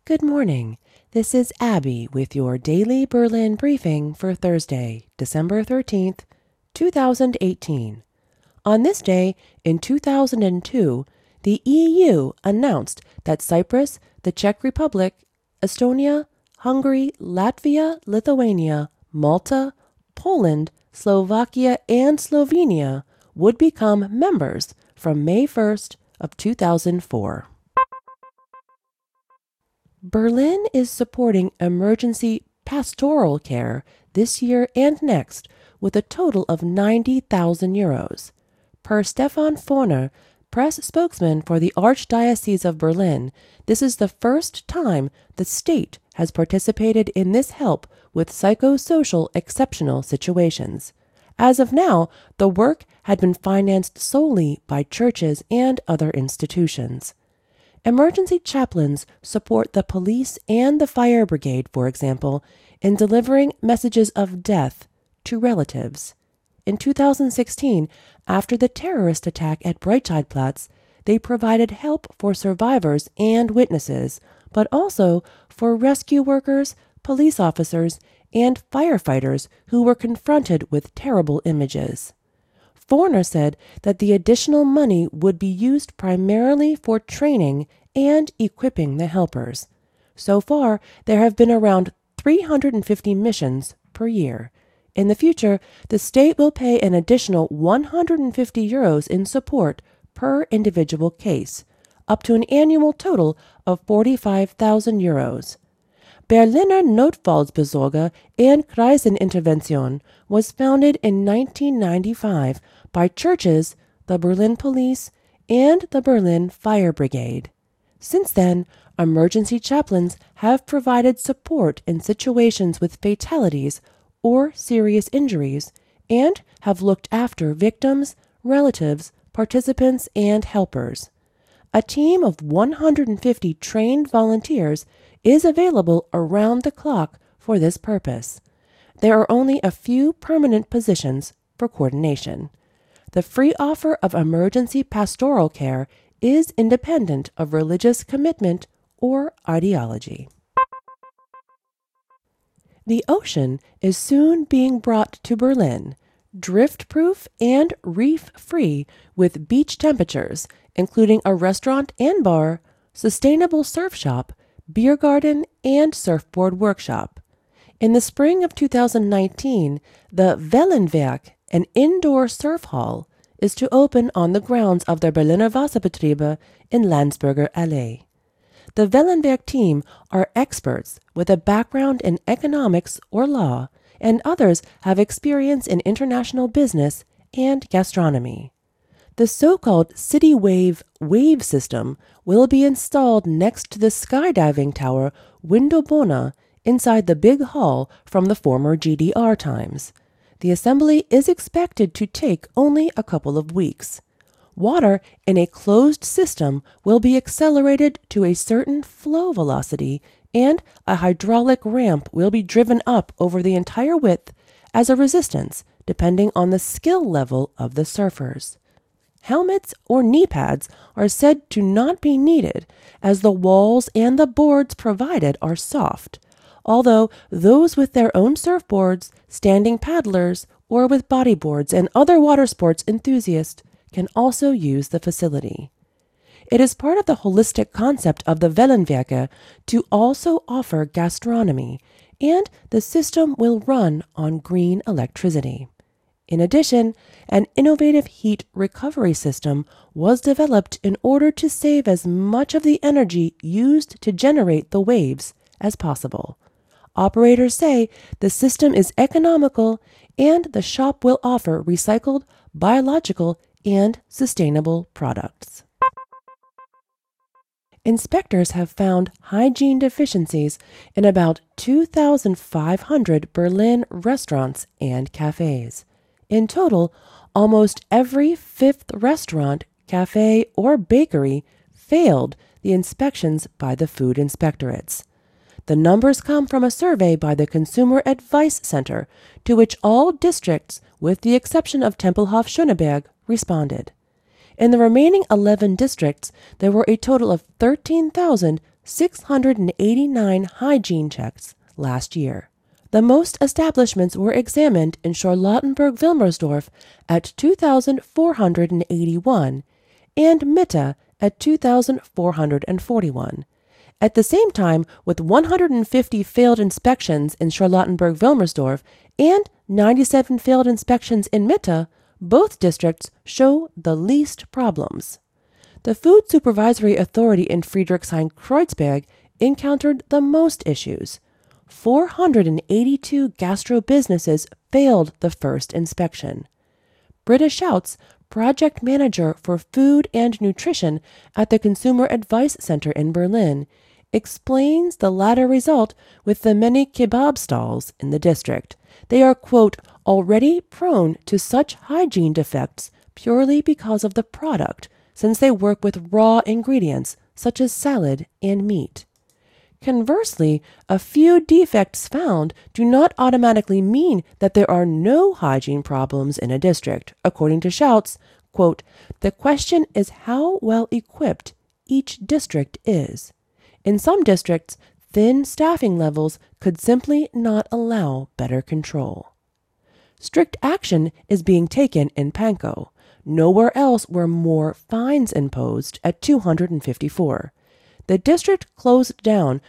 Good morning. This is Abby with your daily Berlin briefing for Thursday, December 13th, 2018. On this day, in 2002, the EU announced that Cyprus, the Czech Republic, Estonia, Hungary, Latvia, Lithuania, Malta, Poland, Slovakia, and Slovenia would become members from May 1st of 2004. Berlin is supporting emergency pastoral care this year and next with a total of 90,000 euros. Per Stefan Forner, press spokesman for the Archdiocese of Berlin, this is the first time the state has participated in this help with psychosocial exceptional situations. As of now, the work had been financed solely by churches and other institutions. Emergency chaplains support the police and the fire brigade, for example, in delivering messages of death to relatives. In 2016, after the terrorist attack at Breitscheidplatz, they provided help for survivors and witnesses, but also for rescue workers, police officers, and firefighters who were confronted with terrible images. Forner said that the additional money would be used primarily for training and equipping the helpers. So far, there have been around 350 missions per year. In the future, the state will pay an additional 150 euros in support per individual case, up to an annual total of 45,000 euros. Berliner Notfallsbesorge and Krisenintervention was founded in 1995 by churches, the Berlin Police, and the Berlin Fire Brigade. Since then, emergency chaplains have provided support in situations with fatalities or serious injuries and have looked after victims, relatives, participants, and helpers. A team of 150 trained volunteers is available around the clock for this purpose. There are only a few permanent positions for coordination. The free offer of emergency pastoral care is independent of religious commitment or ideology. The ocean is soon being brought to Berlin, drift-proof and reef-free with beach temperatures, including a restaurant and bar, sustainable surf shop, beer garden, and surfboard workshop. In the spring of 2019, the Wellenwerk, an indoor surf hall, is to open on the grounds of the Berliner Wasserbetriebe in Landsberger Allee. The Wellenwerk team are experts with a background in economics or law, and others have experience in international business and gastronomy. The so-called City Wave wave system will be installed next to the skydiving tower Windobona inside the big hall from the former GDR times. The assembly is expected to take only a couple of weeks. Water in a closed system will be accelerated to a certain flow velocity, and a hydraulic ramp will be driven up over the entire width as a resistance, depending on the skill level of the surfers. Helmets or knee pads are said to not be needed, as the walls and the boards provided are soft, although those with their own surfboards, standing paddlers, or with bodyboards and other water sports enthusiasts can also use the facility. It is part of the holistic concept of the Wellenwerke to also offer gastronomy, and the system will run on green electricity. In addition, an innovative heat recovery system was developed in order to save as much of the energy used to generate the waves as possible. Operators say the system is economical and the shop will offer recycled, biological, and sustainable products. Inspectors have found hygiene deficiencies in about 2,500 Berlin restaurants and cafes. In total, almost every fifth restaurant, cafe, or bakery failed the inspections by the food inspectorates. The numbers come from a survey by the Consumer Advice Center, to which all districts, with the exception of Tempelhof-Schöneberg, responded. In the remaining 11 districts, there were a total of 689 hygiene checks last year. The most establishments were examined in Charlottenburg-Wilmersdorf at 2,481 and Mitte at 2,441. At the same time, with 150 failed inspections in Charlottenburg-Wilmersdorf and 97 failed inspections in Mitte, both districts show the least problems. The Food Supervisory Authority in Friedrichshain-Kreuzberg encountered the most issues. 482 gastro businesses failed the first inspection. Britta Schouts, project manager for food and nutrition at the Consumer Advice Center in Berlin, explains the latter result with the many kebab stalls in the district. They are, quote, already prone to such hygiene defects purely because of the product, since they work with raw ingredients such as salad and meat. Conversely, a few defects found do not automatically mean that there are no hygiene problems in a district. According to Schouts, quote, the question is how well equipped each district is. In some districts, thin staffing levels could simply not allow better control. Strict action is being taken in Pankow. Nowhere else were more fines imposed at 254. The district closed down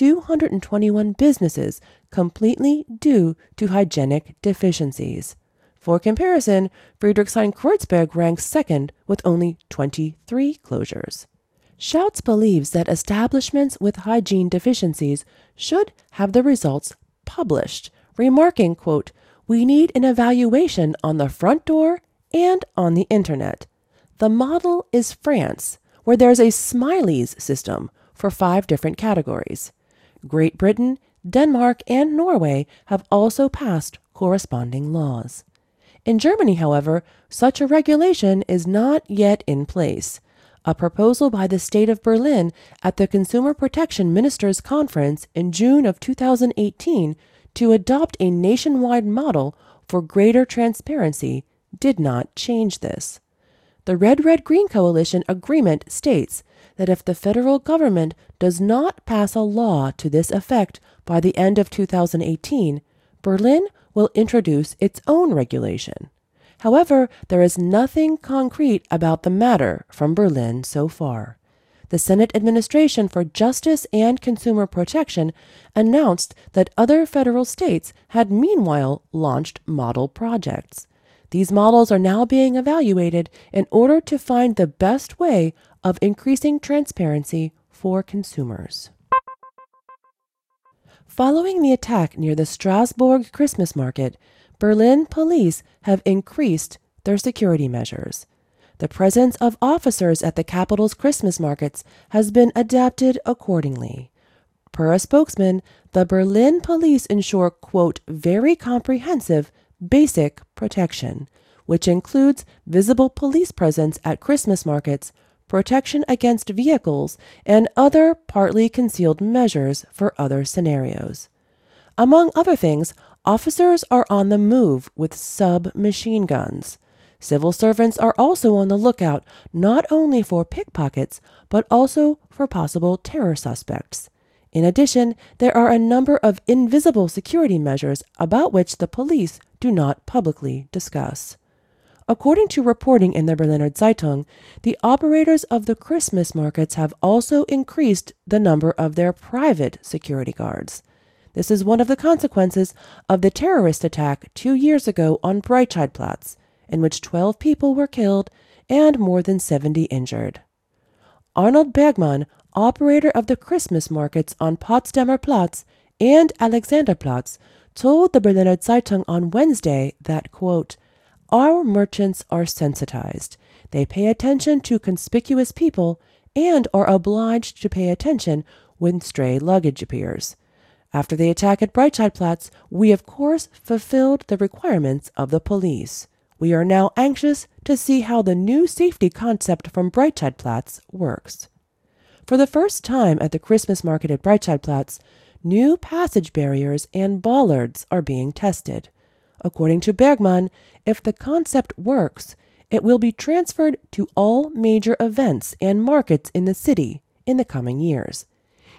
221 businesses completely due to hygienic deficiencies. For comparison, Friedrichshain-Kreuzberg ranks second with only 23 closures. Schouts believes that establishments with hygiene deficiencies should have the results published, remarking, quote, we need an evaluation on the front door and on the internet. The model is France, where there's a Smileys system for 5 different categories. Great Britain, Denmark, and Norway have also passed corresponding laws. In Germany, however, such a regulation is not yet in place. A proposal by the state of Berlin at the Consumer Protection Ministers' Conference in June of 2018 to adopt a nationwide model for greater transparency did not change this. The Red-Red-Green Coalition agreement states that if the federal government does not pass a law to this effect by the end of 2018, Berlin will introduce its own regulation. However, there is nothing concrete about the matter from Berlin so far. The Senate Administration for Justice and Consumer Protection announced that other federal states had meanwhile launched model projects. These models are now being evaluated in order to find the best way of increasing transparency for consumers. Following the attack near the Strasbourg Christmas market, Berlin police have increased their security measures. The presence of officers at the capital's Christmas markets has been adapted accordingly. Per a spokesman, the Berlin police ensure, quote, very comprehensive, basic protection, which includes visible police presence at Christmas markets, protection against vehicles, and other partly concealed measures for other scenarios. Among other things, officers are on the move with submachine guns. Civil servants are also on the lookout not only for pickpockets, but also for possible terror suspects. In addition, there are a number of invisible security measures about which the police do not publicly discuss. According to reporting in the Berliner Zeitung, the operators of the Christmas markets have also increased the number of their private security guards. This is one of the consequences of the terrorist attack 2 years ago on Breitscheidplatz, in which 12 people were killed and more than 70 injured. Arnold Bergmann, operator of the Christmas markets on Potsdamer Platz and Alexanderplatz, told the Berliner Zeitung on Wednesday that, quote, our merchants are sensitized. They pay attention to conspicuous people and are obliged to pay attention when stray luggage appears. After the attack at Breitscheidplatz, we of course fulfilled the requirements of the police. We are now anxious to see how the new safety concept from Breitscheidplatz works. For the first time at the Christmas market at Breitscheidplatz, new passage barriers and bollards are being tested. According to Bergmann, if the concept works, it will be transferred to all major events and markets in the city in the coming years.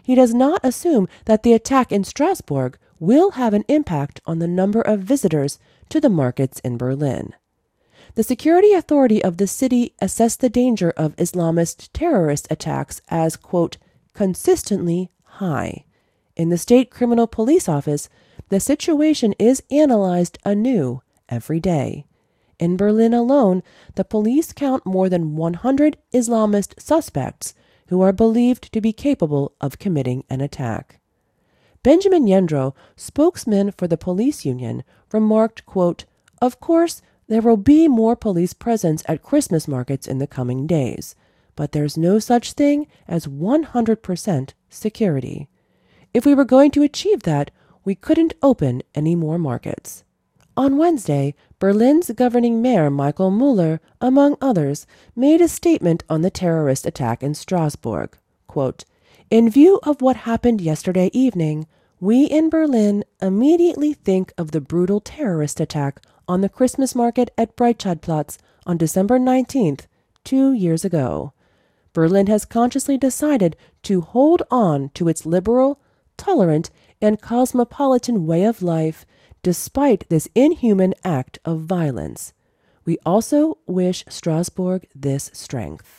he does not assume that the attack in Strasbourg will have an impact on the number of visitors to the markets in Berlin. The security authority of the city assessed the danger of Islamist terrorist attacks as, quote, consistently high. In the State Criminal Police Office, the situation is analyzed anew every day. In Berlin alone, the police count more than 100 Islamist suspects who are believed to be capable of committing an attack. Benjamin Yendro, spokesman for the police union, remarked, quote, of course, there will be more police presence at Christmas markets in the coming days, but there's no such thing as 100% security. If we were going to achieve that, we couldn't open any more markets. On Wednesday, Berlin's governing mayor Michael Müller, among others, made a statement on the terrorist attack in Strasbourg. Quote, in view of what happened yesterday evening, we in Berlin immediately think of the brutal terrorist attack on the Christmas market at Breitscheidplatz on December 19th, 2 years ago. Berlin has consciously decided to hold on to its liberal, tolerant, and cosmopolitan way of life despite this inhuman act of violence. We also wish Strasbourg this strength.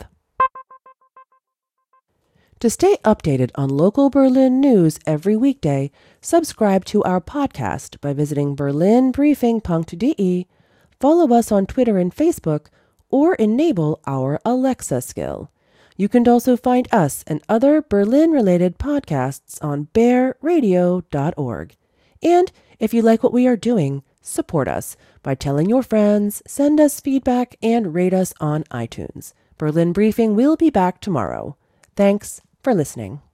To stay updated on local Berlin news every weekday, subscribe to our podcast by visiting berlinbriefing.de, follow us on Twitter and Facebook, or enable our Alexa skill. You can also find us and other Berlin-related podcasts on bearradio.org. And if you like what we are doing, support us by telling your friends, send us feedback, and rate us on iTunes. Berlin Briefing will be back tomorrow. Thanks for listening.